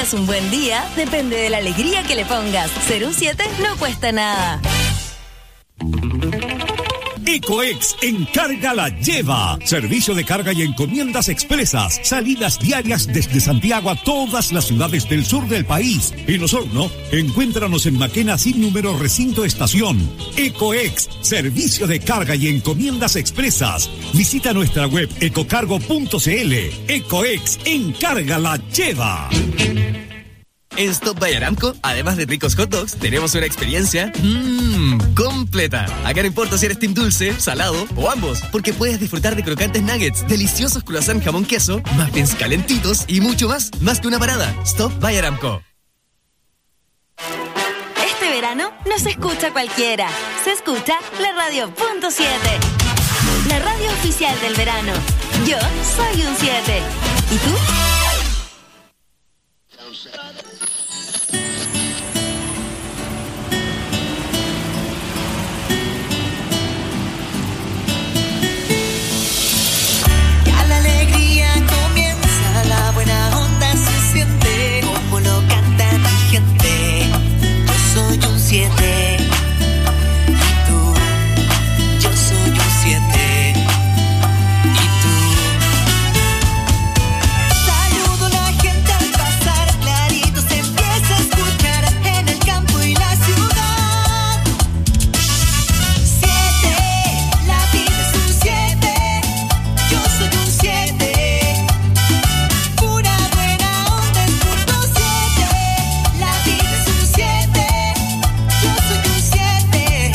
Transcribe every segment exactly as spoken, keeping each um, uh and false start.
tengas un buen día depende de la alegría que le pongas. Ser un siete no cuesta nada. Ecoex Encarga la Lleva. Servicio de carga y encomiendas expresas. Salidas diarias desde Santiago a todas las ciudades del sur del país. En Osorno, encuéntranos en Maquena sin número recinto estación. Ecoex, servicio de carga y encomiendas expresas. Visita nuestra web ecocargo punto cl. Ecoex Encarga la Lleva. En Stop by Aramco, además de ricos hot dogs, tenemos una experiencia mmm, completa. Acá no importa si eres team dulce, salado o ambos, porque puedes disfrutar de crocantes nuggets, deliciosos croissant jamón queso, muffins calentitos y mucho más. Más que una parada. Stop by Aramco. Este verano no se escucha cualquiera. Se escucha la radio punto siete. La radio oficial del verano. Yo soy un siete. ¿Y tú? Ya la alegría comienza, la buena onda se siente, como lo canta mi gente. Yo soy un siete. Y tú, yo soy un siete. Y tú. Saludo a la gente al pasar, clarito se empieza a escuchar en el campo y la ciudad. Siete, la vida es un siete. Yo soy un siete. Pura buena onda es punto siete. La vida es un siete. Yo soy un siete.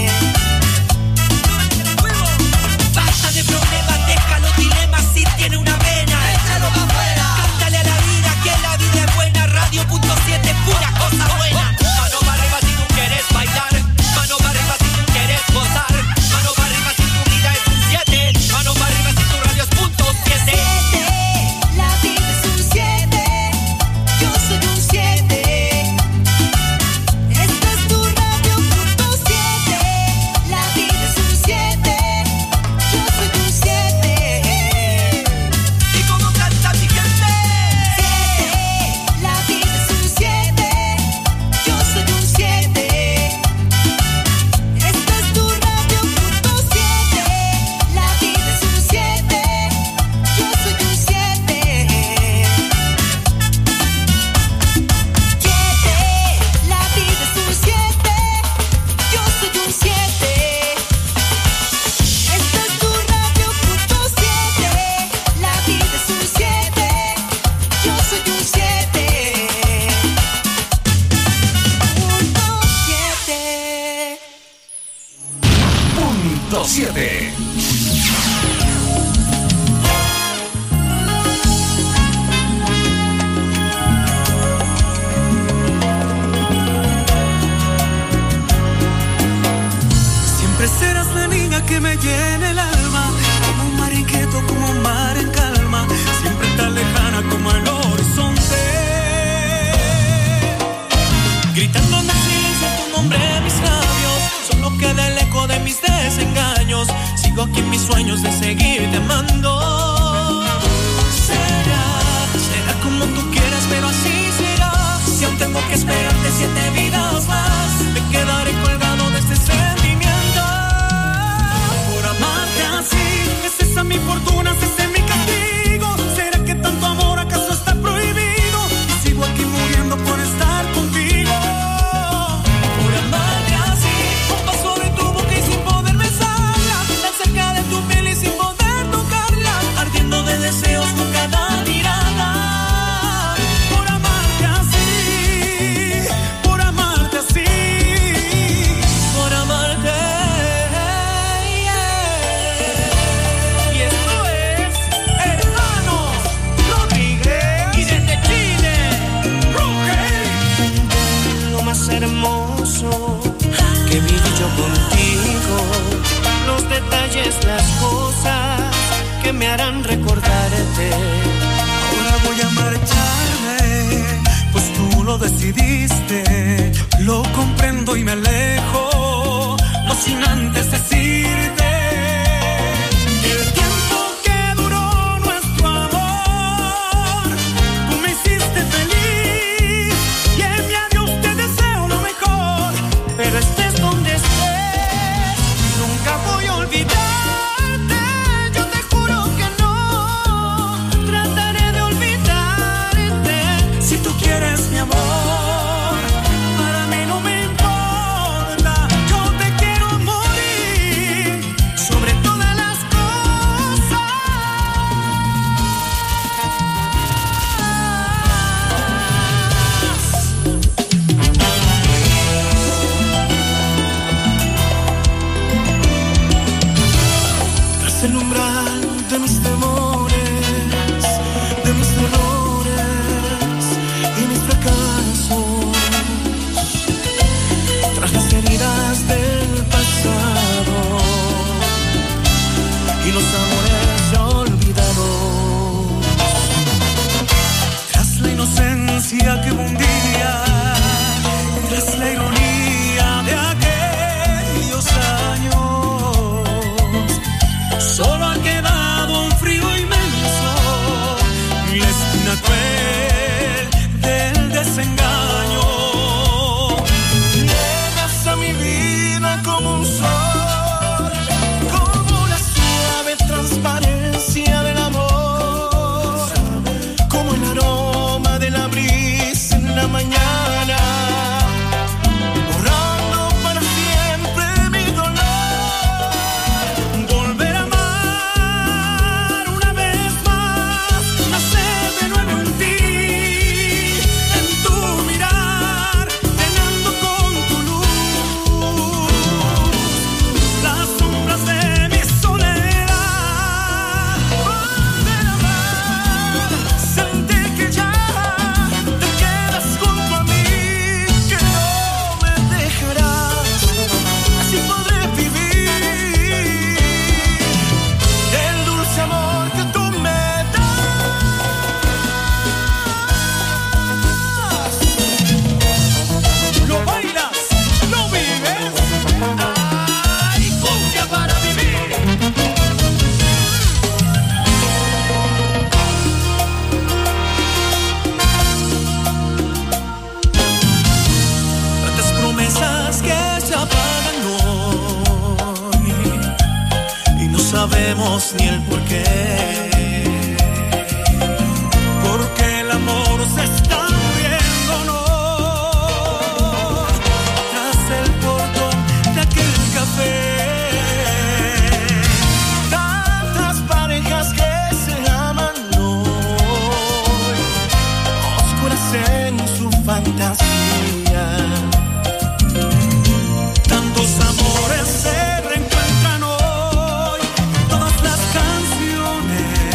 Basta de problemas, deja los dilemas. Si tiene una pena, échalo pa' afuera. Cántale a la vida que la vida es buena. Radio punto siete, pura cosa buena. Mano para arriba si tú quieres bailar. Mano para arriba si tú quieres gozar. Mano para arriba si tu vida es un siete. Mano para arriba si tu radio es punto siete. La vida es un siete. Yo soy un siete. Esta es tu radio punto siete. La vida es un siete. Yo soy un siete. ¿Y cómo canta mi gente? Siete. La vida es un siete. Yo soy un siete. Esta es tu radio punto siete. La vida es un siete. Yo soy un siete. Siete. La vida es un siete. Yo soy un siete. Esta es tu radio punto siete. La vida es un siete. Yo soy un siete. Punto siete. Punto siete. Siempre serás la niña que me llena el alma, como un mar inquieto, como un mar en calma, siempre tan lejana como el horizonte. Gritando en el silencio tu nombre en mis labios, solo queda el eco de mis desengaños. Sigo aquí en mis sueños de seguirte amando. Será, será como tú quieras, pero así será. Si aún tengo que esperarte siete vidas más, me quedaré colgado de este sentimiento. Por amarte así, es esa mi fortuna, es ese mi castigo. ¿Será que tanto amor acaso está prohibido? Y sigo aquí muriendo por estar contigo. Por amarte así, un paso de tu boca y sin poder besarla, tan cerca de tu piel y sin poder tocarla, ardiendo de deseos con cada mirada. Por amarte así, por amarte así, por amarte. Y esto es Hermanos Rodríguez y desde Chile, Roque. Lo más hermoso que viví yo contigo, los detalles, las cosas que me harán recordarte. Ahora voy a marcharme, pues tú lo decidiste. Lo comprendo y me alejo, no sin antes decirte que el tiempo que duró nuestro amor, tú me hiciste feliz. amor, para mí no me importa. Yo te quiero morir sobre todas las cosas. Tras el umbral de mis temores, de mis errores y mis fracasos, tras las heridas del pasado y los amores ya olvidados, tras la inocencia que hubo un día, tras la ironía de aquellos años, solo ha quedado un frío inmenso y la espina cruel del desengaño. Llegas a mi vida como un sol, como la suave transparencia del amor, como el aroma de la brisa en la mañana, borrando para siempre mi dolor. Volver a amar una vez más, nacer de nuevo en ti, en tu mirar, llenando con tu luz las sombras de mi soledad. Volver a amar, sentir que ya te quedas junto a mí, que no me dejarás, así podré vivir el dulce amor que tú me das. Lo bailas, lo vives, ay, cumbia para vivir. Tantas promesas que se apagan hoy y no sabemos ni el porqué, porque el amor se está muriéndonos tras el portón de aquel café. Tantas parejas que se aman hoy, oscuras en su fantasía. Tantos amores se reencuentran hoy, todas las canciones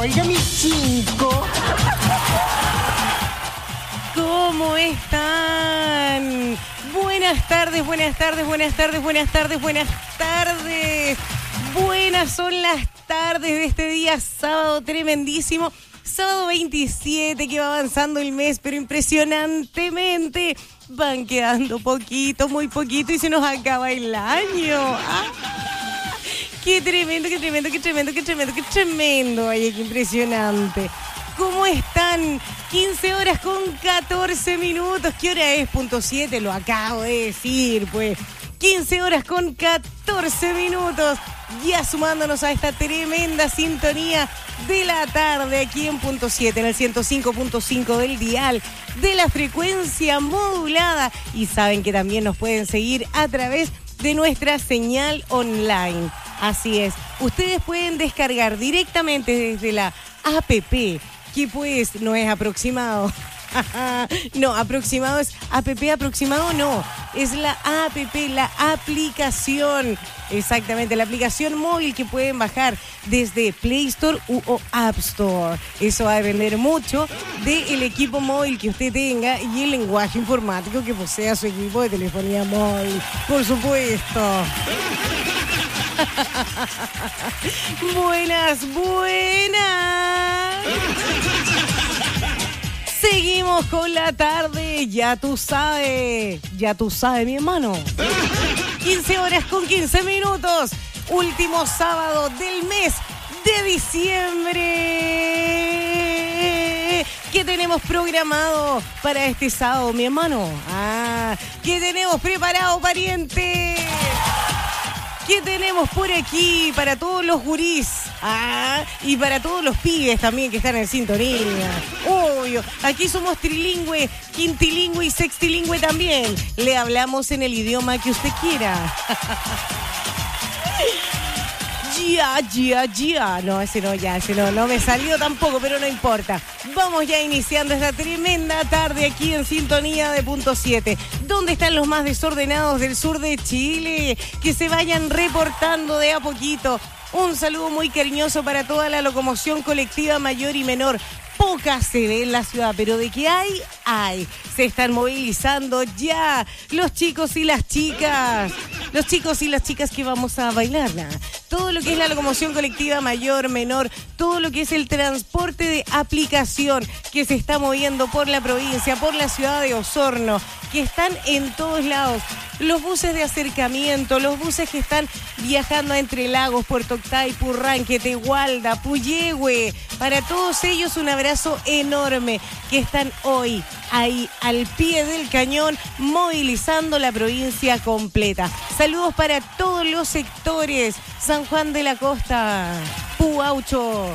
Oiga, mi cinco. ¿Cómo están? Buenas tardes, buenas tardes, buenas tardes, buenas tardes, buenas tardes. Buenas son las tardes de este día sábado tremendísimo. Sábado veintisiete, que va avanzando el mes, pero impresionantemente. Van quedando poquito, muy poquito y se nos acaba el año. ¡Ah! ¡Qué tremendo, qué tremendo, qué tremendo, qué tremendo, qué tremendo! ¡Ay, qué impresionante! ¿Cómo están? quince horas con catorce minutos. ¿Qué hora es? Punto siete, lo acabo de decir, pues. quince horas con catorce minutos. Ya sumándonos a esta tremenda sintonía de la tarde aquí en Punto siete, en el ciento cinco punto cinco del dial de la frecuencia modulada. Y saben que también nos pueden seguir a través de nuestra señal online. Así es, ustedes pueden descargar directamente desde la app, que pues no es aproximado. No, aproximado es app, aproximado no, es la app, la aplicación, exactamente, la aplicación móvil que pueden bajar desde Play Store u o App Store. Eso va a depender mucho del equipo móvil que usted tenga y el lenguaje informático que posea su equipo de telefonía móvil, por supuesto. Buenas, buenas. Seguimos con la tarde, ya tú sabes, ya tú sabes, mi hermano. quince horas con quince minutos, último sábado del mes de diciembre. ¿Qué tenemos programado para este sábado, mi hermano? Ah, ¿qué tenemos preparado, pariente? ¿Qué tenemos por aquí para todos los gurís? Ah, y para todos los pibes también que están en sintonía. Obvio, aquí somos trilingüe, quintilingüe y sextilingüe también. Le hablamos en el idioma que usted quiera. Ya, ya, ya. No, ese no, ya, ese no, no me salió tampoco, pero no importa. Vamos ya iniciando esta tremenda tarde aquí en sintonía de Punto siete. ¿Dónde están los más desordenados del sur de Chile? Que se vayan reportando de a poquito. Un saludo muy cariñoso para toda la locomoción colectiva mayor y menor. Poca se ve en la ciudad, pero de que hay, hay. Se están movilizando ya los chicos y las chicas. Los chicos y las chicas que vamos a bailar. Todo lo que es la locomoción colectiva mayor, menor, todo lo que es el transporte de aplicación que se está moviendo por la provincia, por la ciudad de Osorno, que están en todos lados. Los buses de acercamiento, los buses que están viajando entre Lagos, Puerto Octay, Purranque, Tehualda, Puyehue. Para todos ellos un abrazo enorme, que están hoy ahí al pie del cañón movilizando la provincia completa. Saludos para todos los sectores. San Juan de la Costa, Puaucho,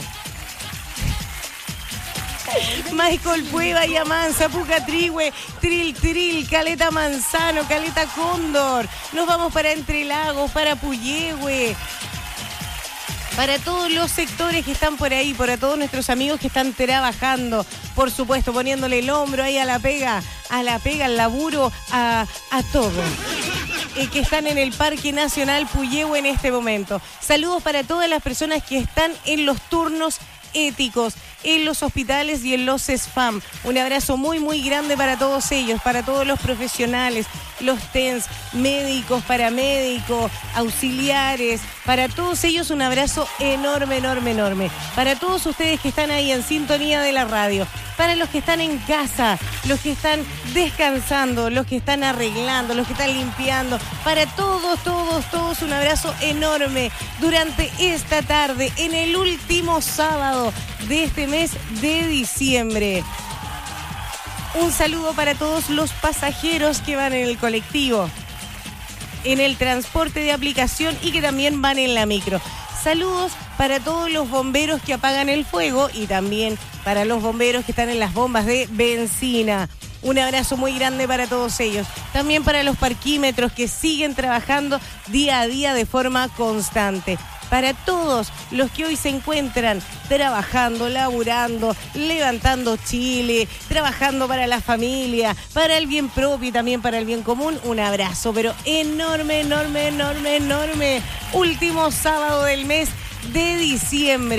Michael Pueva, Yamanza, Pucatrihue, Tril Tril, Caleta Manzano, Caleta Cóndor. Nos vamos para Entre Lagos, para Puyehue. Para todos los sectores que están por ahí, para todos nuestros amigos que están trabajando, por supuesto, poniéndole el hombro ahí a la pega, a la pega, al laburo, a, a todo. Eh, que están en el Parque Nacional Puyehue en este momento. Saludos para todas las personas que están en los turnos éticos, en los hospitales y en los S F A M. Un abrazo muy, muy grande para todos ellos, para todos los profesionales, los T E N S, médicos, paramédicos, auxiliares, para todos ellos un abrazo enorme, enorme, enorme. Para todos ustedes que están ahí en sintonía de la radio, para los que están en casa, los que están descansando, los que están arreglando, los que están limpiando, para todos, todos, todos un abrazo enorme durante esta tarde, en el último sábado de este mes de diciembre. Un saludo para todos los pasajeros que van en el colectivo, en el transporte de aplicación y que también van en la micro. Saludos para todos los bomberos que apagan el fuego y también para los bomberos que están en las bombas de benzina. Un abrazo muy grande para todos ellos. También para los parquímetros que siguen trabajando día a día de forma constante. Para todos los que hoy se encuentran trabajando, laburando, levantando Chile, trabajando para la familia, para el bien propio y también para el bien común, un abrazo, pero enorme, enorme, enorme, enorme. Último sábado del mes de diciembre.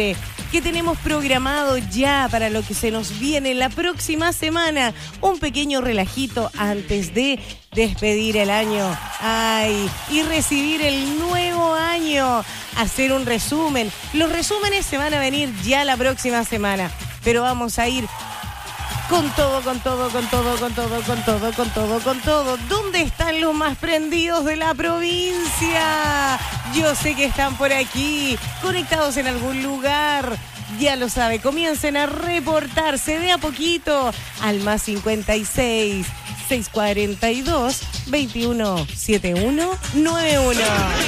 que tenemos programado ya para lo que se nos viene la próxima semana. Un pequeño relajito antes de despedir el año. Ay, y recibir el nuevo año. Hacer un resumen. Los resúmenes se van a venir ya la próxima semana, pero vamos a ir con todo, con todo, con todo, con todo, con todo, con todo, con todo. ¿Dónde están los más prendidos de la provincia? Yo sé que están por aquí, conectados en algún lugar. Ya lo sabe, comiencen a reportarse de a poquito al más cincuenta y seis, seiscientos cuarenta y dos, veintiuno setenta y uno noventa y uno.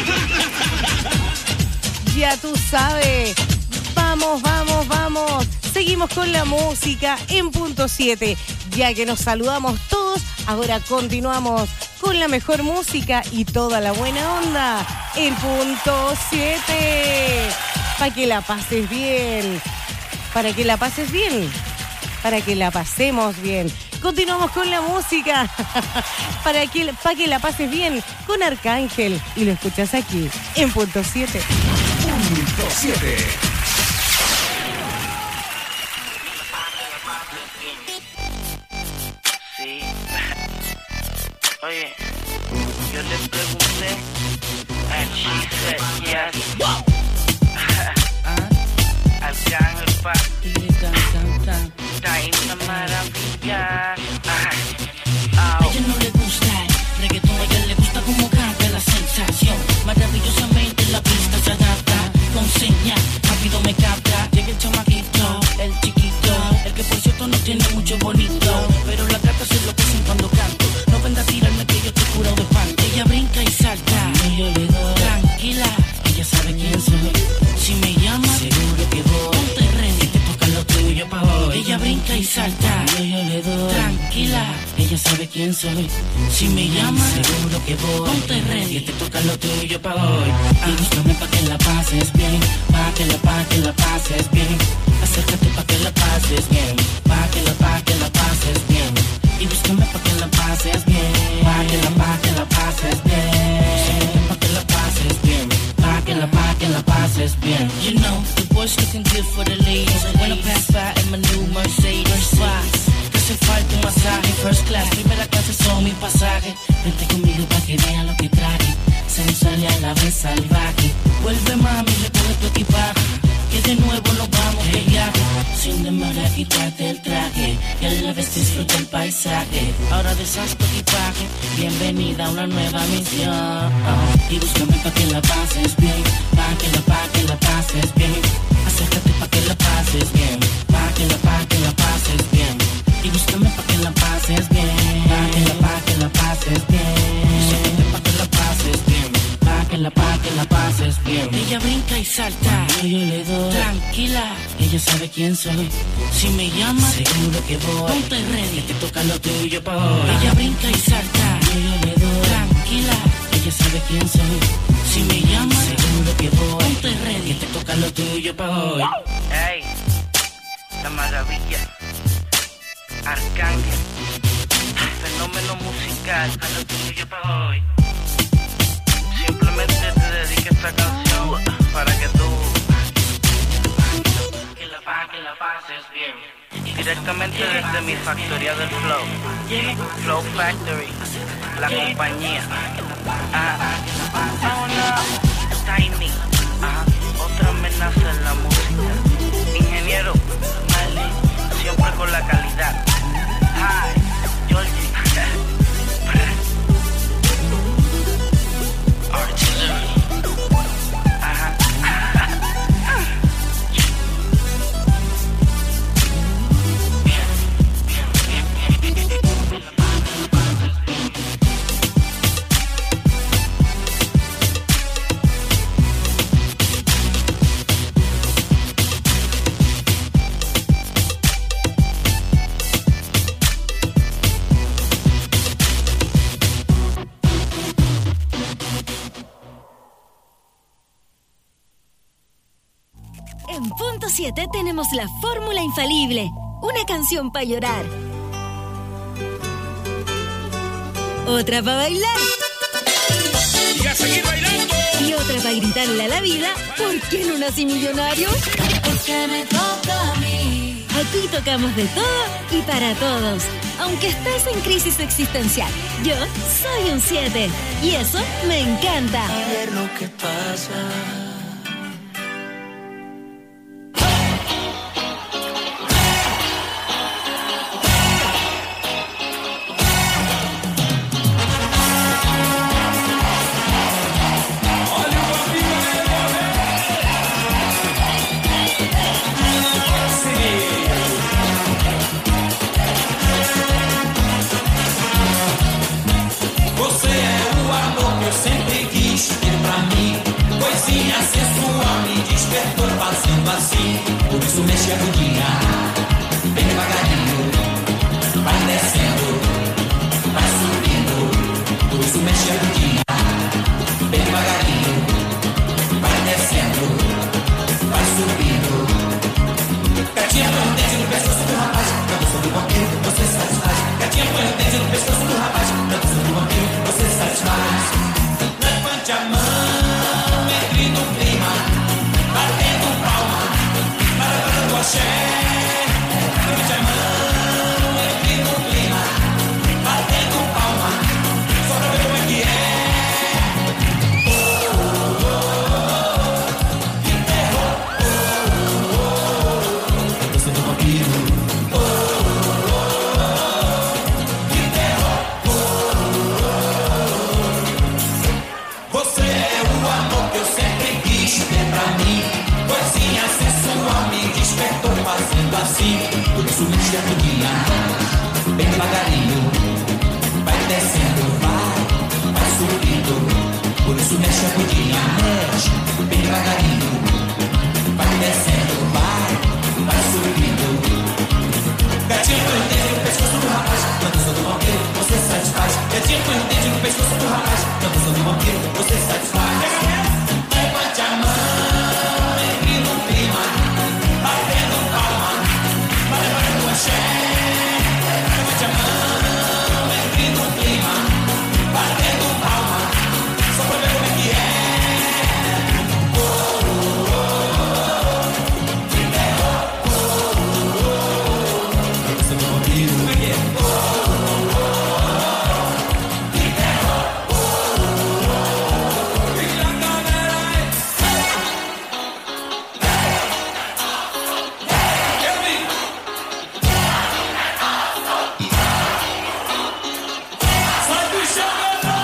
Ya tú sabes. Vamos, vamos, vamos. Seguimos con la música en punto siete. Ya que nos saludamos todos, ahora continuamos con la mejor música y toda la buena onda en punto siete. Para que la pases bien. Para que la pases bien. Para que la pasemos bien. Continuamos con la música. Para que, para que la pases bien con Arcángel. Y lo escuchas aquí en punto siete. punto siete. Oye, yo le pregunté and she said yes. Arcángel pa, está en una maravilla. A ella no le gusta el reggaetón, a ella le gusta como canta la sensación. Maravillosamente la pista se adapta, con señal, rápido me capta. Llega el chamaquito, el chiquito, el que por cierto no tiene mucho bonito, pero la gata se enloquecen cuando canto. No venga a tirarme que yo estoy curado de espanto. Ella brinca y salta, y yo le doy. Tranquila, ella sabe quién soy. Si me llama, seguro que voy. Ponte ready, te toca lo tuyo pa' hoy. Ella brinca y salta, y yo le doy. Tranquila, ella sabe quién soy. Si me llama, seguro que voy. Ponte ready, te toca lo tuyo pa' hoy. Y búscame pa' que la pases bien, pa' que la, pa' que la pases bien. Acércate pa' que la pases bien, pa' que la, pa' que la pases bien. Y búscame pa' que la pases bien, pa' que la, pa' que la pases bien. Búscame pa' que la pases bien, pa' que la, pa' que la pases bien. You know, the boys looking good for the ladies. When I pass by in my new Mercedes, why? Te hace falta un masaje, first class, primera clase son mi pasaje. Vente conmigo pa' que vean lo que traje, sensual y a la vez salvaje. Vuelve mami, recoge tu equipaje, que de nuevo nos vamos de viaje. Sin demora quítate el traje y a la vez disfruta el paisaje. Ahora deshaz tu equipaje, bienvenida a una nueva misión. Y búscame pa' que la pases bien, pa' que la, pa' que la pases bien. Acércate pa' que la pases bien, pa' que la, pa' que la pases bien. Y búscame pa' que la pases bien, pa' que la, pa' que la pases bien. Búscame pa' que la pases bien, pa' que la, pa' que la pases bien. Ella brinca y salta, yo, yo le doy. Tranquila, ella sabe quién soy. Si me llama, seguro que voy. Ponte ready, que te toca lo tuyo pa' hoy. Ella brinca y salta, yo, yo le doy. Tranquila, ella sabe quién soy. Si me llama, seguro que voy. Ponte ready, que te toca lo tuyo pa' hoy. Ey, la maravilla. Arcángel, fenómeno musical, a lo tuyo pa' hoy. Simplemente te dedico esta canción para que tú que la, pa' que la pases bien. Directamente desde mi factoría del Flow, Flow Factory, la compañía. Ah, oh no, timing, ah, otra amenaza en la música. Ingeniero, Marley, siempre con la calidad. Hi, Georgie. Artillery. Ajá. En punto siete tenemos la fórmula infalible. Una canción para llorar. Otra para bailar. Y a seguir bailando. Y otra para gritarle a la vida, ¿por qué no nací millonario? Porque que me toca a mí. Aquí tocamos de todo y para todos. Aunque estés en crisis existencial, yo soy un siete y eso me encanta. A ver lo que pasa. Assim, por isso mexe a bundinha, bem devagarinho, vai descendo, vai subindo, por isso mexe a bundinha, bem devagarinho, vai descendo, vai subindo. Gatinha põe o dente no pescoço do rapaz, na dança do vampiro você satisfaz. Gatinha põe o dente no pescoço do rapaz, na dança do vampiro você satisfaz. Levante a mão, entre no clima, batendo palma, para do axé. Levante a mão, entre no clima, batendo palma, só pra ver como é que é. Oh, oh, oh, que terror. Oh, oh, oh, você do vampiro. Oh, oh, oh, que terror. Oh, oh, oh, você é o amor que eu sempre quis ter pra mim. Coisinha sensual me despertou fazendo assim. Por isso mexe a bundinha, bem devagarinho, vai descendo, vai, vai subindo. Por isso mexe a bundinha, mexe, bem devagarinho, vai descendo, vai, vai subindo. Gatinho põe o dedo no pescoço do rapaz, na dança do vampiro você satisfaz. Gatinho põe o dedo no pescoço do rapaz, na dança do vampiro você satisfaz. Levante a mão, entre no clima, batendo palma, para levar do axé. Levante a mão, entre no clima, batendo palma, só pra ver como é que é. Oh, oh, oh, que terror. Oh, oh, oh, você do vampiro, como é que é? Oh, oh, oh, que terror. Oh, oh, oh, e a galera é. Eu vi. Sai do chão,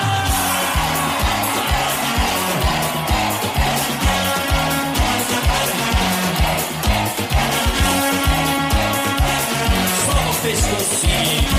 só no pescocinho.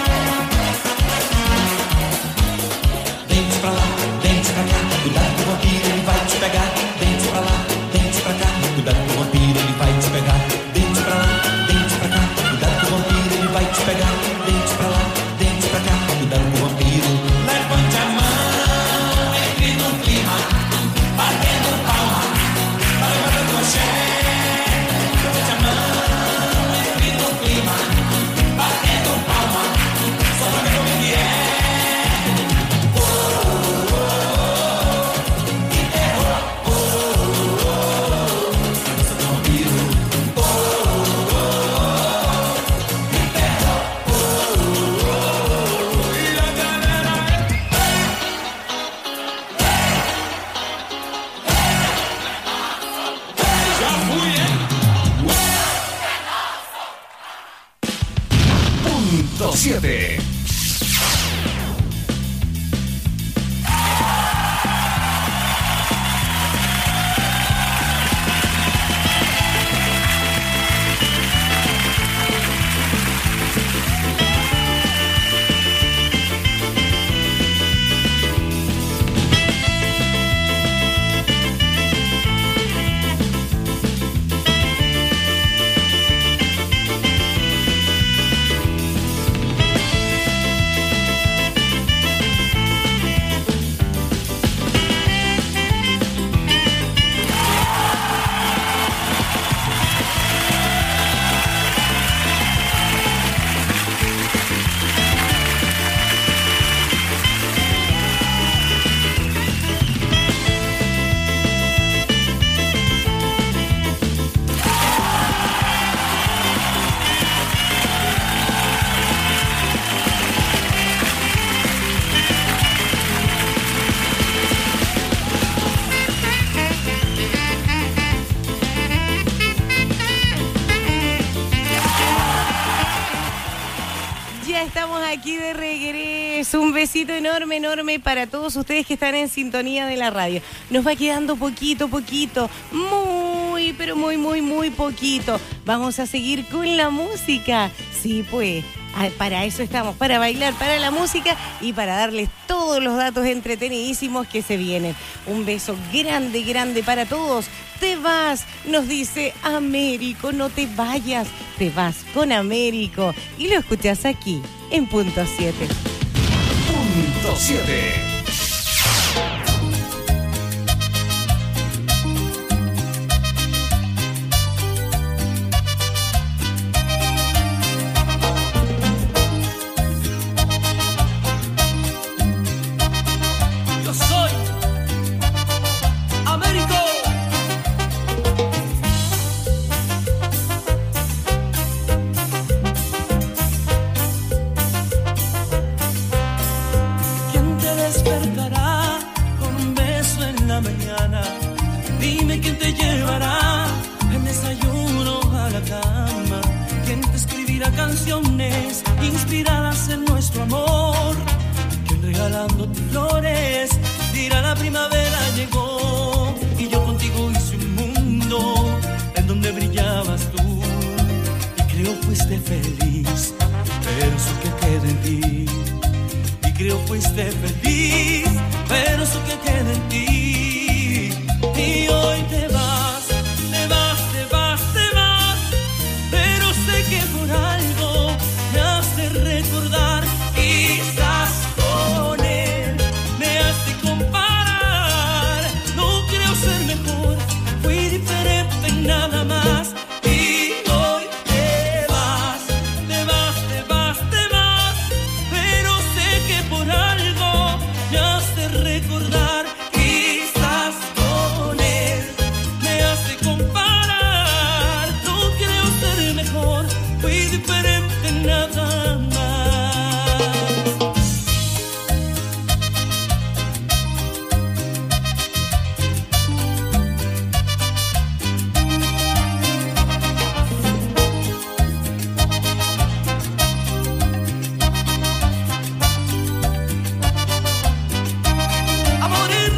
Dente pra lá, dente pra cá, cuidado com o vampiro, ele vai te pegar. Dente pra lá, dente pra cá, cuidado com o vampiro, ele vai te pegar. Dente pra lá, dente pra cá, cuidado com o vampiro, ele vai te pegar. Dente pra lá, dente pra cá, cuidado com o vampiro. Levante a mão, entre no clima, batendo palma, para levar do axé. Levante a mão, entre no clima, batendo palma, só pra ver como é que é. Oh, oh, oh, que terror. Oh, oh, oh, dança do vampiro. Oh, oh, oh, que terror. Oh, oh, oh, e a galera é. Já fui, hein? Punto siete. aquí de regreso. Un besito enorme, enorme para todos ustedes que están en sintonía de la radio. Nos va quedando poquito, poquito, muy, pero muy, muy, muy poquito. Vamos a seguir con la música. Sí, pues, para eso estamos, para bailar, para la música y para darles todos los datos entretenidísimos que se vienen. Un beso grande, grande para todos. Te vas, nos dice Américo, no te vayas, te vas con Américo. Y lo escuchas aquí, en Punto siete. Punto siete. Canciones inspiradas en nuestro amor, quien regalándote flores dirá la primavera llegó. Y yo contigo hice un mundo en donde brillabas tú, y creo fuiste feliz, pero eso que queda en ti. Y creo fuiste feliz, pero eso que queda en ti. Y hoy te vas, te vas, te vas, te vas, pero sé que por algo me hace recordar, quizás con él me hace comparar. No creo ser mejor, fui diferente nada más. Y hoy te vas, te vas, te vas, te vas, pero sé que por algo me hace recordar, quizás con él me hace comparar. No creo ser mejor, fui diferente nada más. A morir.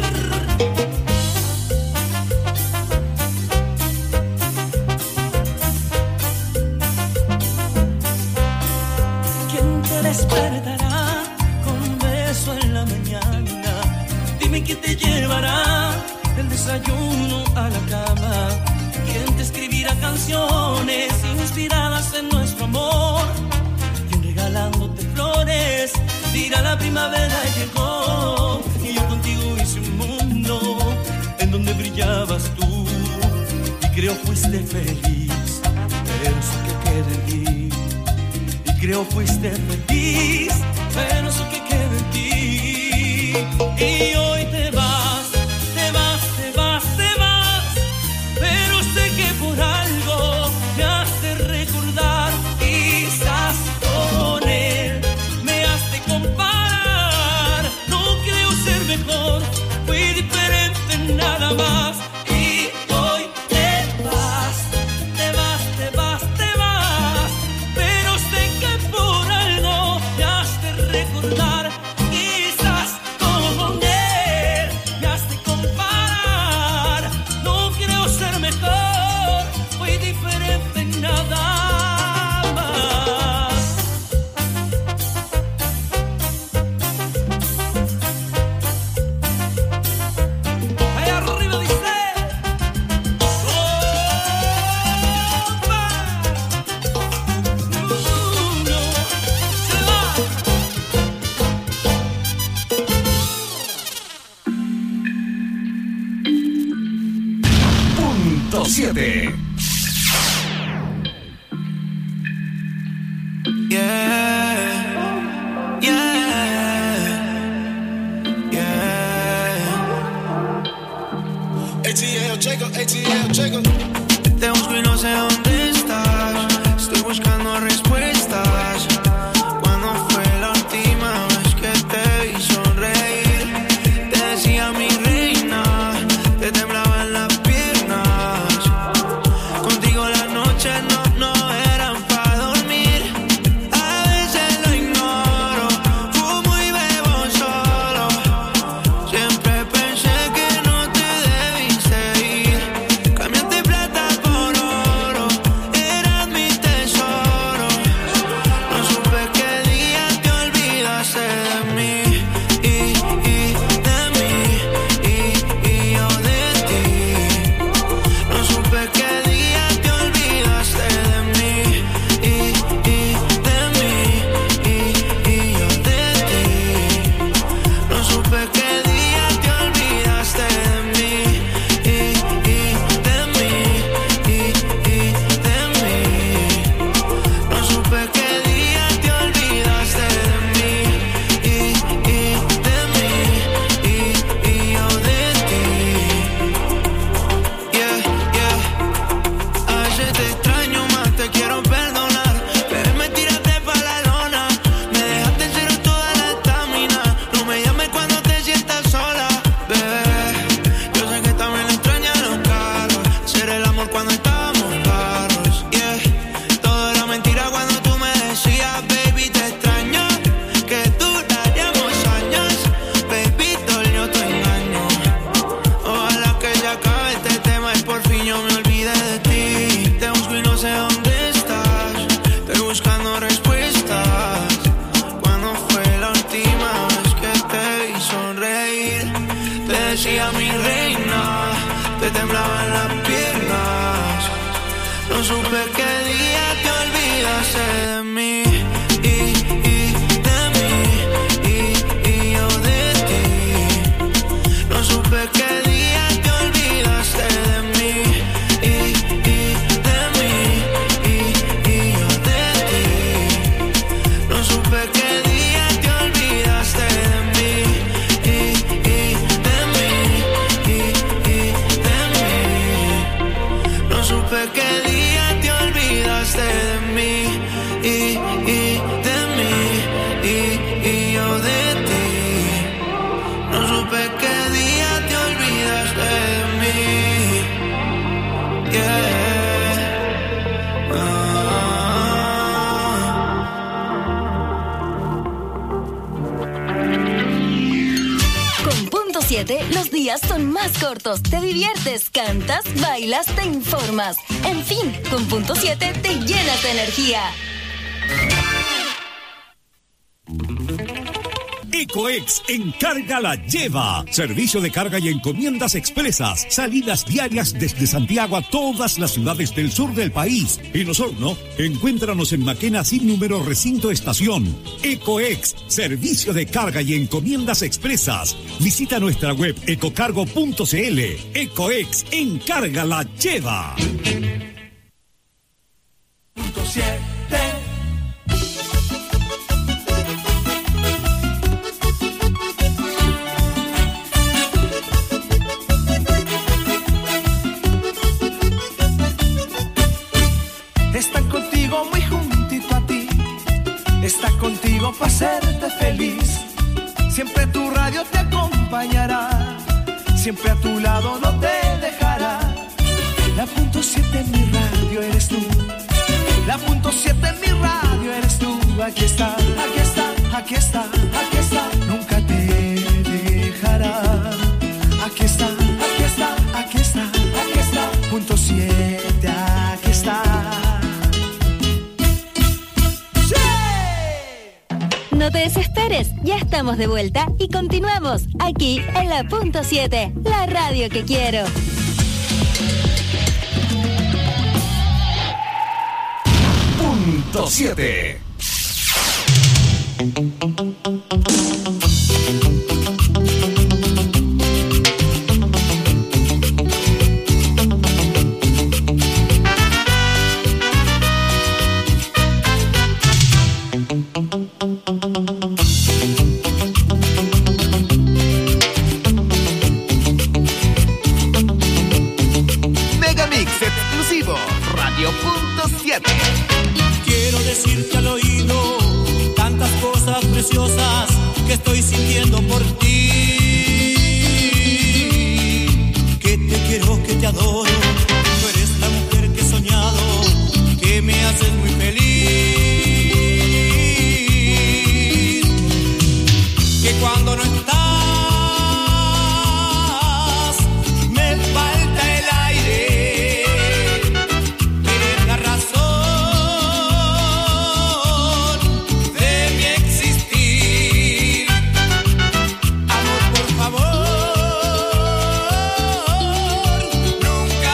¿Quién te despertará con un beso en la mañana? Dime quién te llevará del desayuno a la cama. ¿Quién te escribirá canciones inspiradas en nuestro amor? ¿Quién regalándote flores dirá la primavera llegó? Y yo contigo hice un mundo en donde brillabas tú, y creo fuiste feliz, pero eso que queda en ti. Y creo fuiste feliz, pero eso que queda en ti. Y hoy te vas, te vas, te vas, te vas, pero sé que por algo me hace recordar, quizás con él me hace comparar. No creo ser mejor, fui diferente nada más. Y hoy te vas, te vas, te vas, te vas, pero sé que por algo me hace recordar, quizás con él me hace comparar. No creo ser mejor, fui diferente nada más. Ahí arriba dice Punto siete. Yeah, yeah, yeah. A T L Jacob, A T L Jacob. Te busco y no sé dónde estás. Estoy buscando respuestas. ¿Cuándo fue la última vez que te vi sonreír? Te decía mi reina, te temblaban las piernas. Contigo las noches no, no eran para dormir. A veces lo ignoro. Te decía mi reina, te temblaban las piernas. No supe qué día te olvidaste de mí. Y, y de mí, y, y yo de ti. No supe qué día te olvidaste de mí. Y, y de mí, y, y yo de ti. No supe qué día te olvidaste de mí. Y, y de mí, y, y de mí. No supe qué día te olvidaste de mí. Y, y de mí, y, y yo de ti. No supe qué día te olvidaste de mí. Yeah. Con Punto siete, los días son más cortos. Te diviertes, cantas, bailas, te informas. En fin, con Punto siete te llenas de energía. Ecoex Encarga la Lleva. Servicio de carga y encomiendas expresas. Salidas diarias desde Santiago a todas las ciudades del sur del país. En Osorno, encuéntranos en Maquena sin número recinto estación. Ecoex, servicio de carga y encomiendas expresas. Visita nuestra web ecocargo punto cl. Ecoex Encarga la Lleva. Punto siete. Están contigo muy juntito a ti, están contigo para hacerte feliz. Siempre tu radio te acompañará, siempre a tu lado no te dejará. La punto siete en mi radio eres tú, la punto siete en mi radio eres tú. Aquí está, aquí está, aquí está, aquí está, nunca te dejará. Aquí está, aquí está, aquí está, aquí está, punto siete, aquí está. No te desesperes, ya estamos de vuelta y continuamos aquí en la Punto siete, la radio que quiero. Punto siete. Megamix exclusivo, Radio Punto siete. Quiero decirte al oído tantas cosas preciosas que estoy sintiendo por ti. Que te quiero, que te adoro. Tú eres la mujer que he soñado, que me haces muy feliz. Que cuando no estás me falta el aire. Eres la razón de mi existir. Amor, por favor, nunca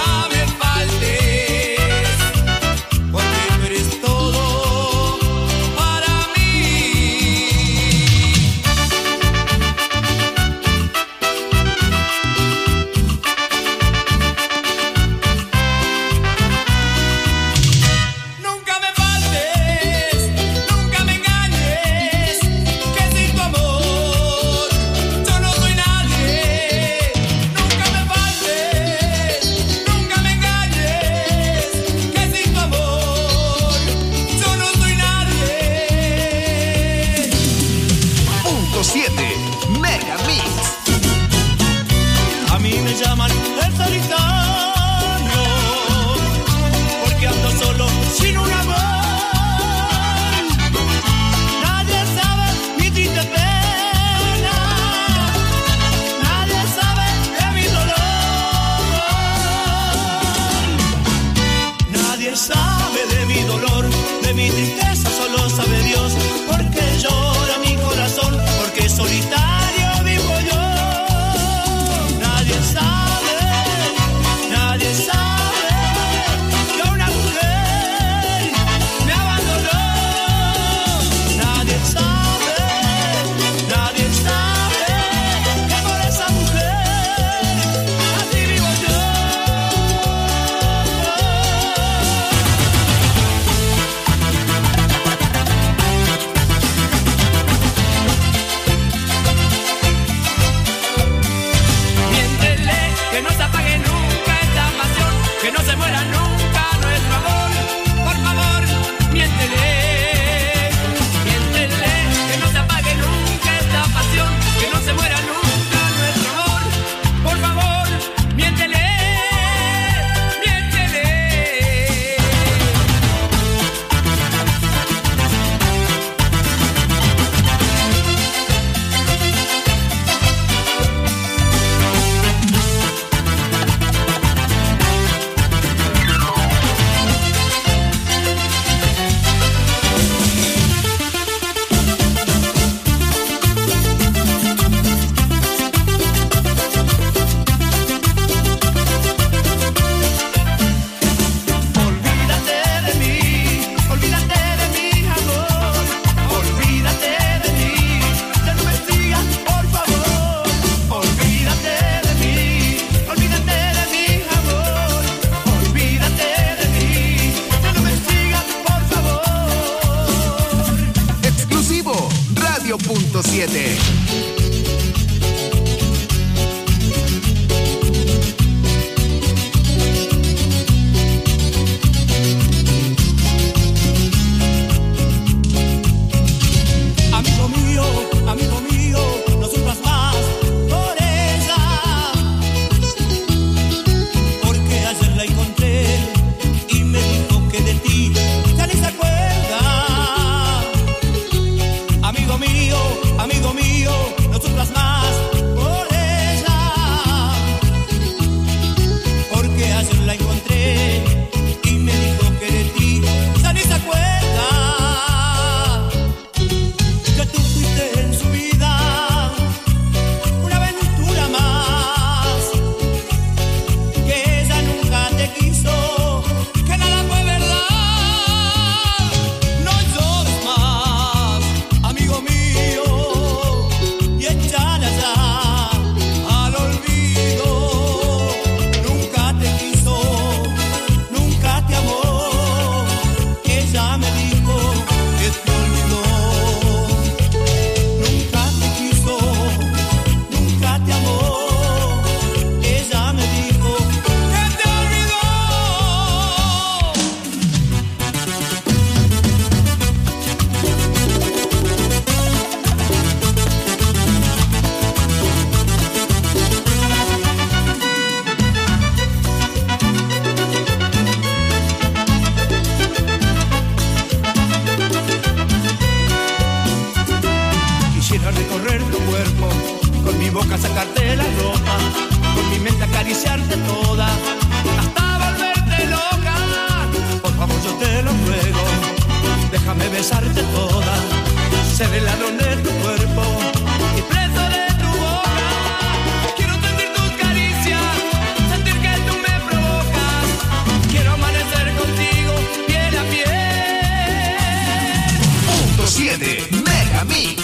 ropa, con mi mente acariciarte toda, hasta volverte loca. Por favor yo te lo ruego, déjame besarte toda, ser el ladrón de tu cuerpo y preso de tu boca. Quiero sentir tus caricias, sentir que tú me provocas. Quiero amanecer contigo piel a piel. Punto siete Mega Mix.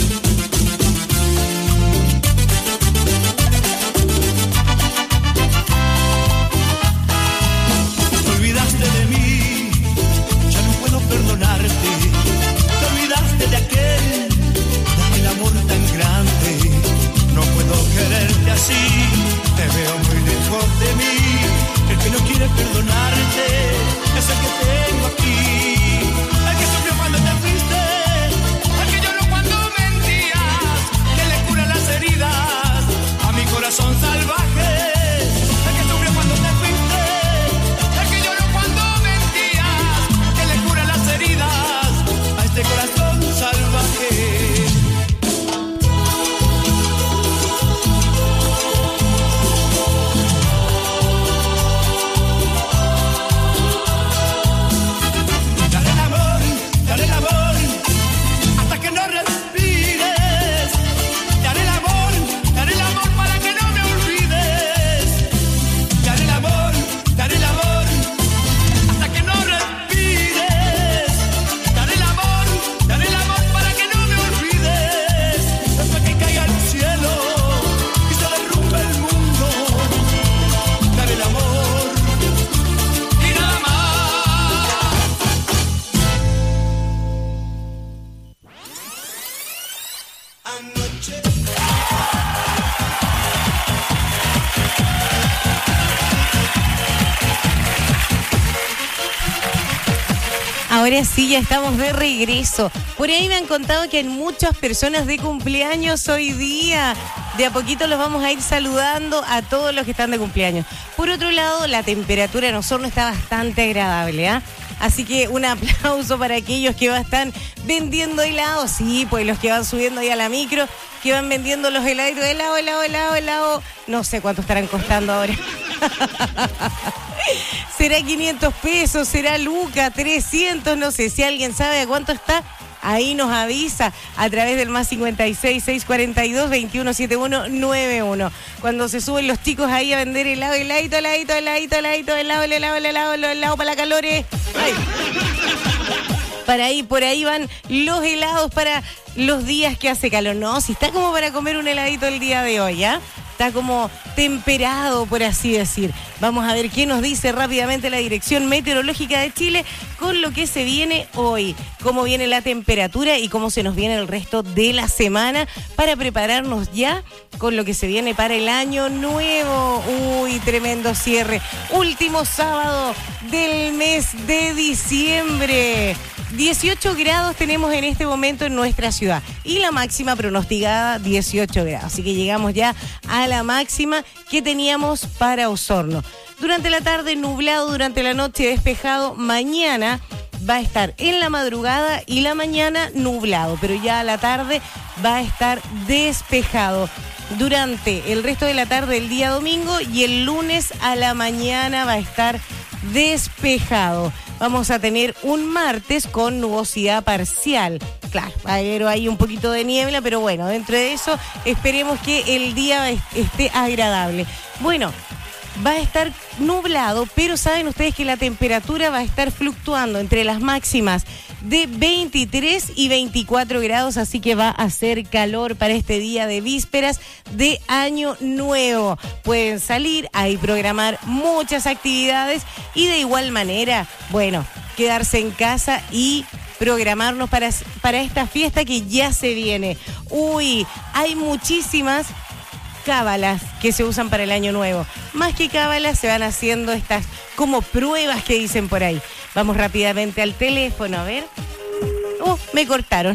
Te olvidaste de mí, ya no puedo perdonarte. Te olvidaste de aquel, de aquel amor tan grande. No puedo quererte así, te veo muy lejos de mí. El que no quiere perdonarte es el que tengo aquí. El que sufrió cuando te fuiste, el que lloró cuando mentías, que le cura las heridas a mi corazón salvaje. El que sufrió cuando te fuiste, el que lloró cuando mentías, que le cura las heridas a este corazón salvaje. Dale el amor, dale el amor, hasta que no respires. Dale el amor, dale el amor para que no me olvides. Dale el amor, dale el amor, hasta que no respires. Dale el amor, dale el amor para que no me olvides. Hasta que caiga el cielo y se derrumbe el mundo. Dale el amor y nada más. Ahora sí, ya estamos de regreso. Por ahí me han contado que hay muchas personas de cumpleaños hoy día. De a poquito los vamos a ir saludando a todos los que están de cumpleaños. Por otro lado, la temperatura en Osorno está bastante agradable, ¿ah? Así que un aplauso para aquellos que están vendiendo helados. Sí, pues los que van subiendo ahí a la micro, que van vendiendo los heladitos, helado, helado, helado, helado. No sé cuánto estarán costando ahora. ¿Será quinientos pesos? ¿Será Luca? ¿trescientos? No sé. Si alguien sabe a cuánto está, ahí nos avisa a través del más cincuenta y seis, seiscientos cuarenta y dos, veintiuno setenta y uno noventa y uno. Cuando se suben los chicos ahí a vender helado, heladito, heladito, heladito, heladito, helado, helado, helado, helado, helado para la calores. Ay. Para ahí, por ahí van los helados para los días que hace calor. No, si está como para comer un heladito el día de hoy, ¿ya? Está como temperado, por así decir. Vamos a ver qué nos dice rápidamente la Dirección Meteorológica de Chile con lo que se viene hoy, cómo viene la temperatura y cómo se nos viene el resto de la semana para prepararnos ya con lo que se viene para el año nuevo. Uy, tremendo cierre. Último sábado del mes de diciembre. dieciocho grados tenemos en este momento en nuestra ciudad y la máxima pronosticada dieciocho grados. Así que llegamos ya a la máxima que teníamos para Osorno. Durante la tarde nublado, durante la noche despejado. Mañana va a estar en la madrugada y la mañana nublado, pero ya a la tarde va a estar despejado. Durante el resto de la tarde del día domingo y el lunes a la mañana va a estar despejado. Vamos a tener un martes con nubosidad parcial. Claro, va a haber ahí un poquito de niebla, pero bueno, dentro de eso esperemos que el día esté agradable. Bueno, va a estar nublado, pero saben ustedes que la temperatura va a estar fluctuando entre las máximas de veintitrés y veinticuatro grados, así que va a hacer calor para este día de vísperas de Año Nuevo. Pueden salir ahí, programar muchas actividades y de igual manera, bueno, quedarse en casa y programarnos para, para esta fiesta que ya se viene. Uy, hay muchísimas cábalas que se usan para el Año Nuevo. Más que cábalas, se van haciendo estas como pruebas que dicen por ahí. Vamos rápidamente al teléfono, a ver. Oh, me cortaron.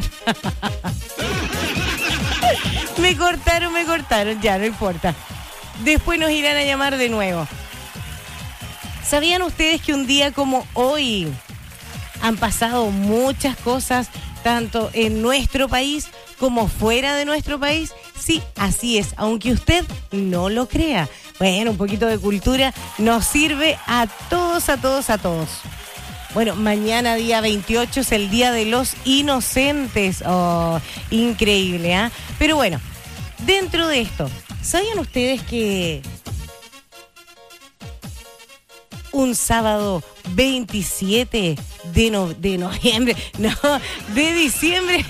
me cortaron, me cortaron. Ya, no importa. Después nos irán a llamar de nuevo. ¿Sabían ustedes que un día como hoy han pasado muchas cosas, tanto en nuestro país como fuera de nuestro país? Sí, así es, aunque usted no lo crea. Bueno, un poquito de cultura nos sirve a todos, a todos, a todos. Bueno, mañana día veintiocho es el Día de los Inocentes. Oh, increíble, ¿ah? ¿eh? Pero bueno, dentro de esto, ¿sabían ustedes que un sábado veintisiete de, no, de noviembre, no, de diciembre,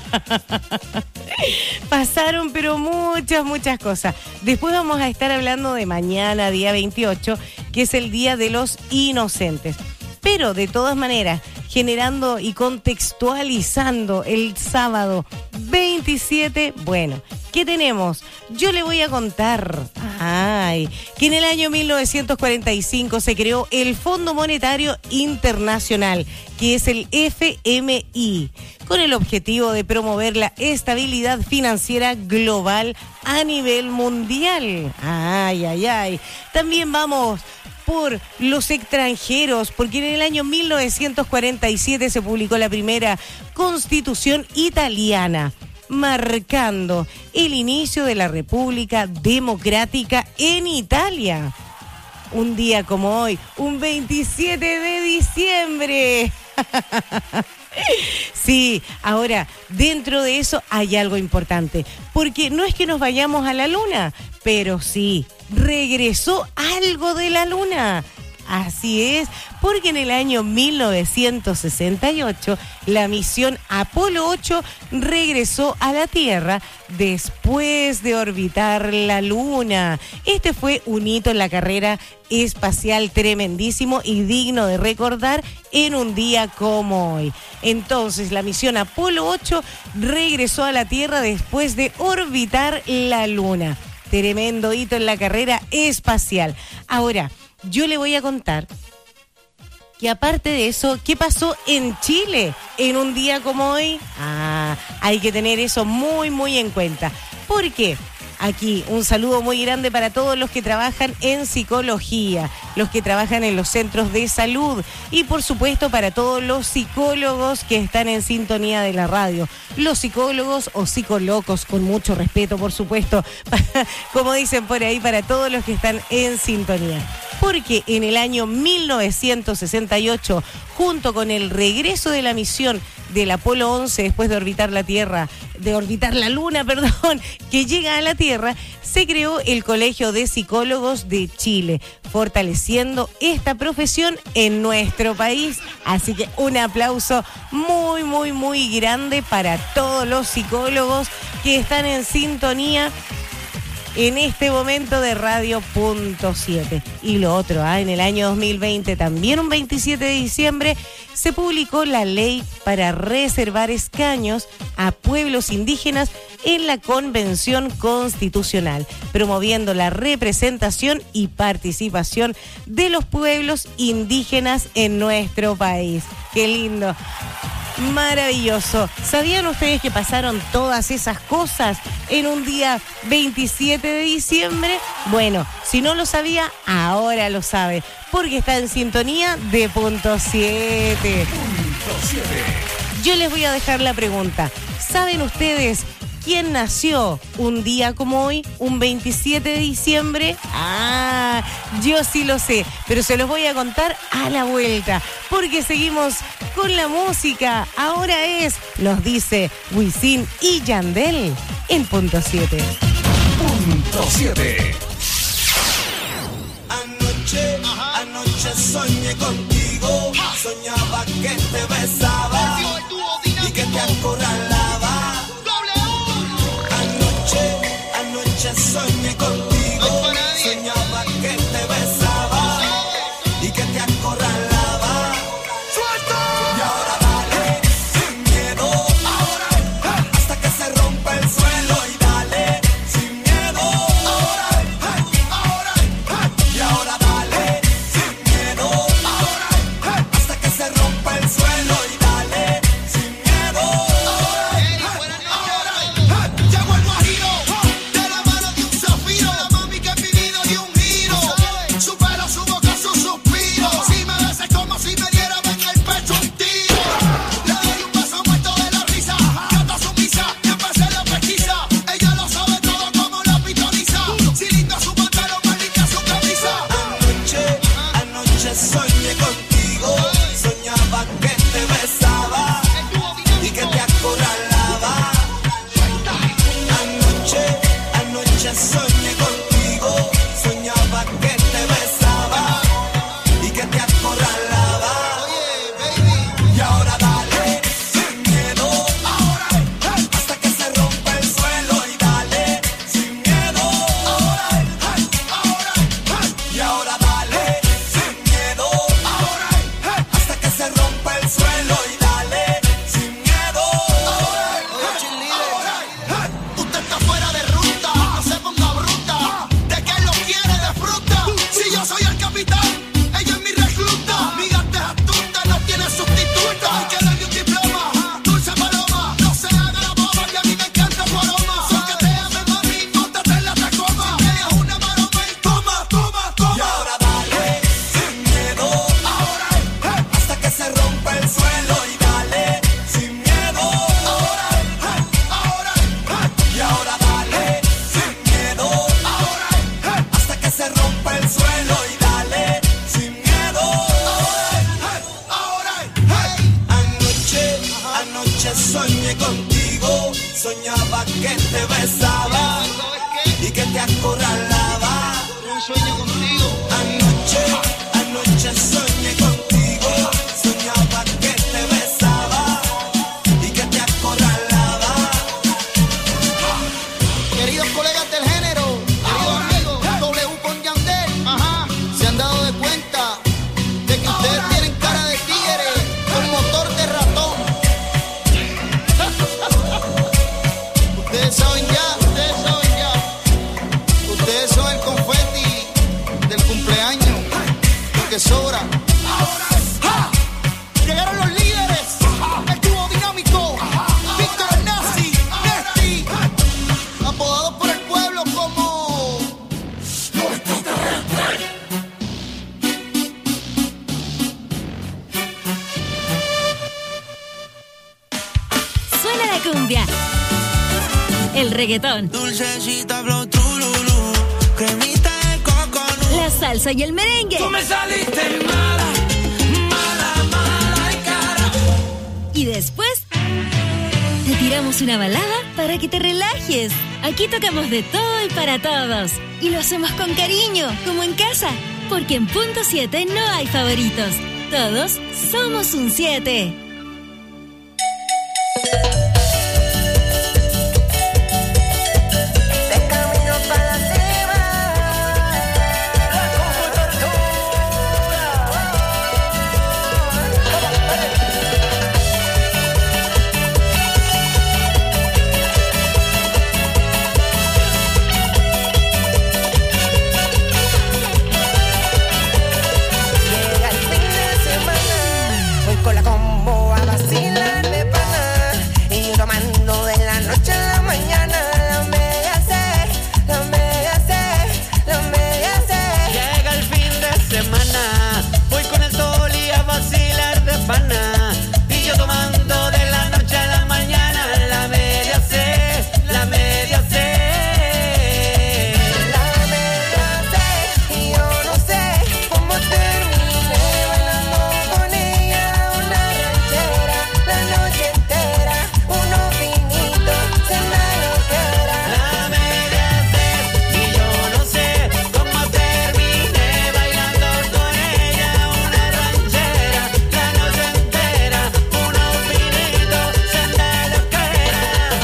pasaron pero muchas, muchas cosas? Después vamos a estar hablando de mañana, día veintiocho, que es el Día de los Inocentes. Pero de todas maneras, generando y contextualizando el sábado veintisiete, bueno, ¿qué tenemos? Yo le voy a contar, ay, que en el año mil novecientos cuarenta y cinco se creó el Fondo Monetario Internacional, que es el F M I, con el objetivo de promover la estabilidad financiera global a nivel mundial. Ay, ay, ay. También vamos por los extranjeros, porque en el año mil novecientos cuarenta y siete se publicó la primera Constitución italiana, marcando el inicio de la República Democrática en Italia. Un día como hoy, un veintisiete de diciembre. Sí, ahora, dentro de eso hay algo importante, porque no es que nos vayamos a la luna, pero sí, regresó algo de la luna. Así es, porque en el año mil novecientos sesenta y ocho la misión Apolo ocho regresó a la Tierra después de orbitar la Luna. Este fue un hito en la carrera espacial tremendísimo y digno de recordar en un día como hoy. Entonces, la misión Apolo ocho regresó a la Tierra después de orbitar la Luna. Tremendo hito en la carrera espacial. Ahora, yo le voy a contar que aparte de eso, ¿qué pasó en Chile en un día como hoy? Ah, hay que tener eso muy, muy en cuenta. ¿Por qué? Aquí un saludo muy grande para todos los que trabajan en psicología, los que trabajan en los centros de salud y por supuesto para todos los psicólogos que están en sintonía de la radio. Los psicólogos o psicolocos, con mucho respeto por supuesto, como dicen por ahí, para todos los que están en sintonía. Porque en el año mil novecientos sesenta y ocho, junto con el regreso de la misión del Apolo once después de orbitar la Tierra, de orbitar la Luna, perdón, que llega a la Tierra, se creó el Colegio de Psicólogos de Chile, fortaleciendo esta profesión en nuestro país. Así que un aplauso muy, muy, muy grande para todos los psicólogos que están en sintonía en este momento de Radio Punto siete. Y lo otro, ¿eh? En el año dos mil veinte, también un veintisiete de diciembre, se publicó la ley para reservar escaños a pueblos indígenas en la Convención Constitucional, promoviendo la representación y participación de los pueblos indígenas en nuestro país. ¡Qué lindo! Maravilloso. ¿Sabían ustedes que pasaron todas esas cosas en un día veintisiete de diciembre? Bueno, si no lo sabía, ahora lo sabe, porque está en sintonía de Punto siete. Punto siete. Yo les voy a dejar la pregunta. ¿Saben ustedes quién nació un día como hoy, un veintisiete de diciembre? Ah, yo sí lo sé, pero se los voy a contar a la vuelta, porque seguimos con la música. Ahora es, nos dice Wisin y Yandel en Punto siete. Punto siete. Anoche, anoche soñé contigo, soñaba que te besaba y que te acorralaba. Anoche soñé contigo, soñaba que te besaba y que te acorralaba. ¡Suelta! Y ahora dale, sin miedo, ahora, hasta que se rompa el suelo. Y dale, sin miedo, ahora, ahora, y ahora dale, sin miedo, ahora, hasta que se rompa el suelo. Y dale. te besaba y que te acorralaba. Un sueño contigo. Anoche, anoche soñé contigo. Soñaba que te besaba y que te acorralaba. Queridos colegas del género, queridos amigos, W con Yandel, ajá, se han dado de cuenta de que ustedes tienen cara de tigre con motor de ratón. Ustedes saben ya, ustedes saben ya. Ustedes son el confeti del cumpleaños, porque sobra. ¡Ja! Llegaron los líderes, el dúo dinámico, Víctor Nazi, Nesty, apodados por el pueblo como los extraterrestres. Suena la cumbia, el reggaetón, Dulcecita flow trululú, cremita de coconut. la salsa y el merengue. Tú me saliste mala, mala, mala de cara. Y después te tiramos una balada para que te relajes. Aquí tocamos de todo y para todos. Y lo hacemos con cariño, como en casa. Porque en Punto siete no hay favoritos. Todos somos un siete. Llega el fin de semana, voy con la combo a vacilar de pana y yo tomando de la noche a la mañana. La media C, la media C, la media C. Llega el fin de semana, voy con el Toli a vacilar de pana y yo tomando de la noche a la mañana. La media C, la media C. La media C, y yo no sé cómo terminé bailando con ella una ranchera la noche entera, unos vinitos, cena loquera. La media C, y yo no sé cómo terminé bailando con ella una ranchera la noche entera, unos vinitos, cena loquera.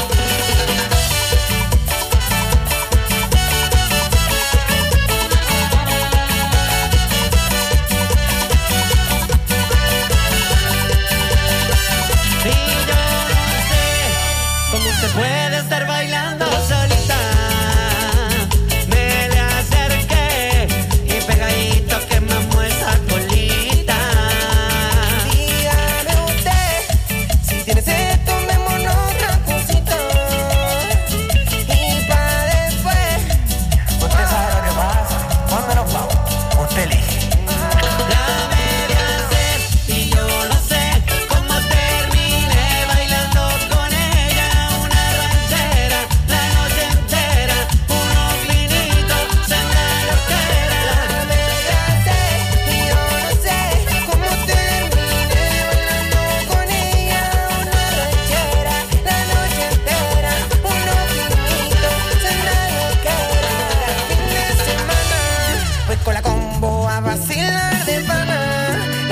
Y yo no sé cómo se puede estar bailando solita. Me le acerqué y pegadito quemamos esa colita. Dígame usted, si tienes sed, tomémonos otra cosita. Y pa' después, usted sabe lo que pasa. ¿Dónde nos vamos? Usted elige. La media C, y yo no sé cómo terminé bailando con ella una ranchera la noche entera, unos vinitos, cena loquera. La media C, y yo no sé cómo terminé bailando con ella una ranchera la noche entera, unos vinitos, cena loquera. Fin de semana, voy con la combo a vacilar